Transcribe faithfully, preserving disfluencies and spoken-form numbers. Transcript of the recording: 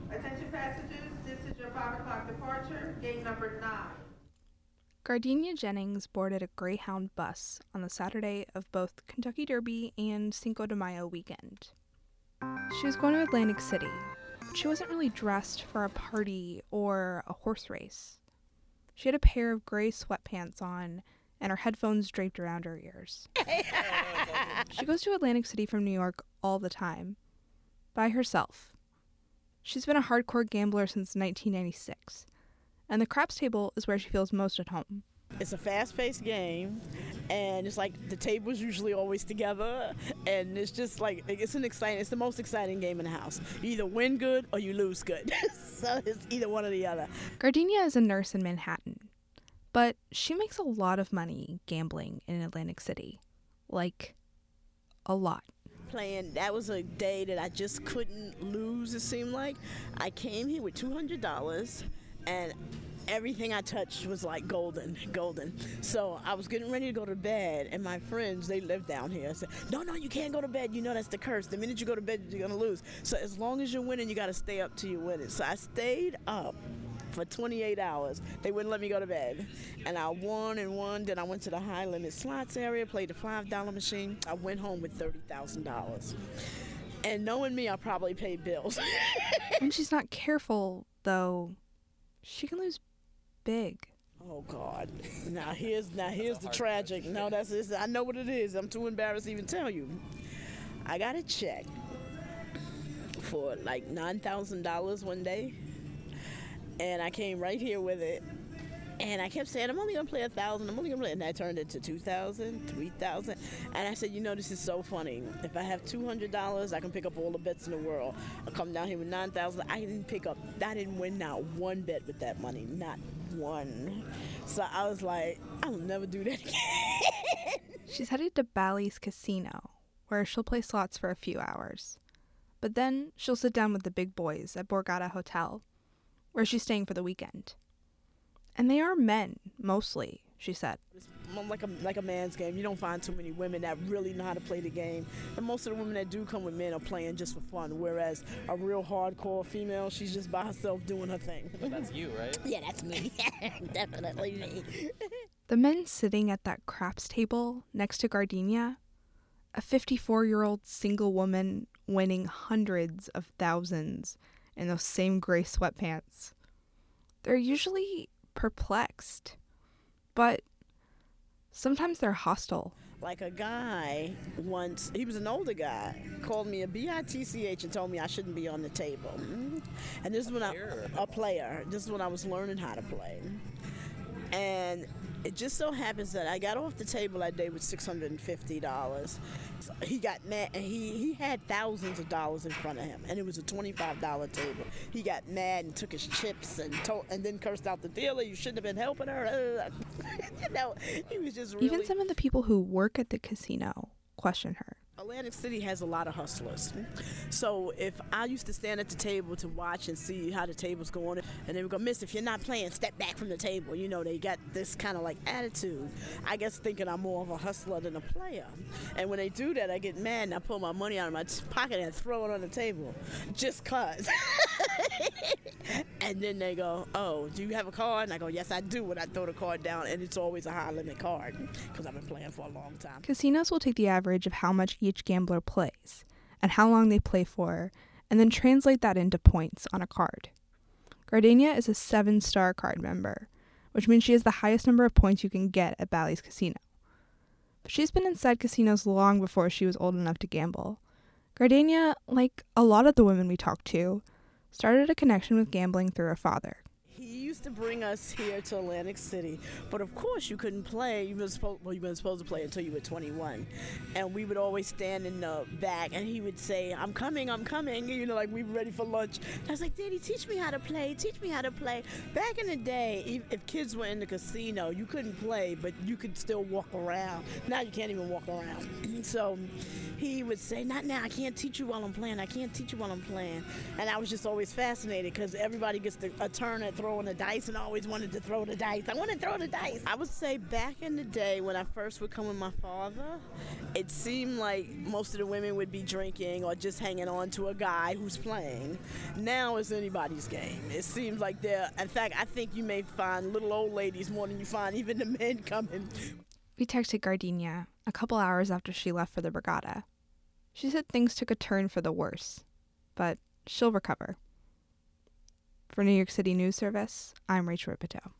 Attention passengers, this is your five o'clock departure, gate number nine. Gardenia Jennings boarded a Greyhound bus on the Saturday of both Kentucky Derby and Cinco de Mayo weekend. She was going to Atlantic City, but she wasn't really dressed for a party or a horse race. She had a pair of gray sweatpants on and her headphones draped around her ears. She goes to Atlantic City from New York all the time, by herself. She's been a hardcore gambler since nineteen ninety-six, and the craps table is where she feels most at home. It's a fast-paced game, and it's like the tables usually always together, and it's just like, it's an exciting, it's the most exciting game in the house. You either win good or you lose good, so it's either one or the other. Gardenia is a nurse in Manhattan, but she makes a lot of money gambling in Atlantic City. Like, a lot. Playing, that was a day that I just couldn't lose, it seemed like. I came here with two hundred dollars, and everything I touched was like golden, golden. So I was getting ready to go to bed, and my friends, they live down here, said, no, no, you can't go to bed. You know that's the curse. The minute you go to bed, you're going to lose. So as long as you're winning, you got to stay up till you win it. So I stayed up for twenty-eight hours. They wouldn't let me go to bed. And I won and won. Then I went to the high limit slots area, played the five dollar machine. I went home with thirty thousand dollars. And knowing me, I probably paid bills. When she's not careful, though, she can lose big. Oh God! Now here's now here's the tragic. No, that's this. I know what it is. I'm too embarrassed to even tell you. I got a check for like nine thousand dollars one day, and I came right here with it. And I kept saying, I'm only gonna play a thousand. I'm only gonna play, and I turned it to two thousand, three thousand. And I said, you know, this is so funny. If I have two hundred dollars, I can pick up all the bets in the world. I come down here with nine thousand. I didn't pick up. I didn't win not one bet with that money, not one. So I was like, I'll never do that again. She's headed to Bally's Casino, where she'll play slots for a few hours. But then she'll sit down with the big boys at Borgata Hotel, where she's staying for the weekend. And they are men, mostly, she said. It's like a, like a man's game. You don't find too many women that really know how to play the game. And most of the women that do come with men are playing just for fun, whereas a real hardcore female, she's just by herself doing her thing. That's you, right? Yeah, that's me. Definitely me. The men sitting at that craps table next to Gardenia, a fifty-four-year-old single woman winning hundreds of thousands in those same gray sweatpants. They're usually perplexed, but sometimes they're hostile. Like a guy once, he was an older guy, called me a B I T C H and told me I shouldn't be on the table. And this is when I, a player, this is when I was learning how to play. And it just so happens that I got off the table that day with six hundred fifty dollars. He got mad, and he, he had thousands of dollars in front of him, and it was a twenty-five dollar table. He got mad and took his chips and told, and then cursed out the dealer. You shouldn't have been helping her. You know, he was just really... Even some of the people who work at the casino question her. Atlantic City has a lot of hustlers. So if I used to stand at the table to watch and see how the table's going, and they would go, miss, if you're not playing, step back from the table. You know, they got this kind of like attitude. I guess thinking I'm more of a hustler than a player. And when they do that, I get mad and I pull my money out of my t- pocket and throw it on the table. Just cause. And then they go, oh, do you have a card? And I go, yes, I do. And I throw the card down, and it's always a high limit card because I've been playing for a long time. Casinos will take the average of how much each gambler plays and how long they play for, and then translate that into points on a card. Gardenia is a seven-star card member, which means she has the highest number of points you can get at Bally's Casino. But she's been inside casinos long before she was old enough to gamble. Gardenia, like a lot of the women we talked to, started a connection with gambling through her father. He used to bring us here to Atlantic City, but of course you couldn't play. You were supposed, well, you weren't supposed to play until you were twenty-one, and we would always stand in the back, and he would say, "I'm coming, I'm coming," you know, like we were ready for lunch. And I was like, "Daddy, teach me how to play. Teach me how to play." Back in the day, if, if kids were in the casino, you couldn't play, but you could still walk around. Now you can't even walk around. So he would say, "Not now. I can't teach you while I'm playing. I can't teach you while I'm playing." And I was just always fascinated because everybody gets the, a turn at throwing a dice and always wanted to throw the dice. I want to throw the dice. I would say back in the day when I first would come with my father, it seemed like most of the women would be drinking or just hanging on to a guy who's playing. Now it's anybody's game. It seems like they're, in fact, I think you may find little old ladies more than you find even the men coming. We texted Gardenia a couple hours after she left for the Borgata. She said things took a turn for the worse, but she'll recover. For New York City News Service, I'm Rachel Ripito.